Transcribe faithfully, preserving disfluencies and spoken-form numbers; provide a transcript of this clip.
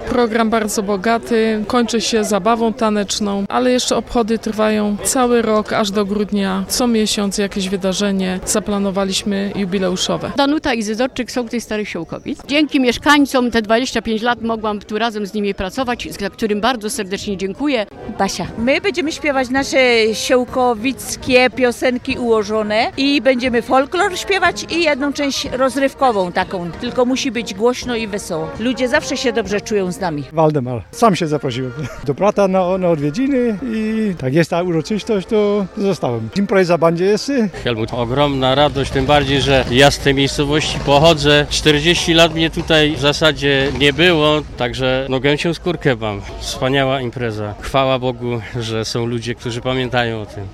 Program bardzo bogaty, kończy się zabawą taneczną, ale jeszcze obchody trwają cały rok, aż do grudnia. Co miesiąc jakieś wydarzenie zaplanowaliśmy jubileuszowe. Danuta Izydorczyk, sołtys Starych Siołkowic. Dzięki mieszkańcom te dwadzieścia pięć lat mogłam tu razem z nimi pracować, za którym bardzo serdecznie dziękuję. Basia. My będziemy śpiewać nasze siołkowickie piosenki ułożone i będziemy folklor śpiewać i jedną część rozrywkową taką, tylko musi być głośno i wesoło. Ludzie zawsze się dobrze czują z nami. Waldemar. Sam się zaprosiłem do brata na, na odwiedziny i tak jest ta uroczystość, to zostałem. Impreza będzie jest. Helmut, ogromna radość, tym bardziej, że ja z tej miejscowości pochodzę. czterdzieści lat mnie tutaj w zasadzie nie było, także no gęsią skórkę mam. Wspaniała impreza. Chwała Bogu, że są ludzie, którzy pamiętają o tym.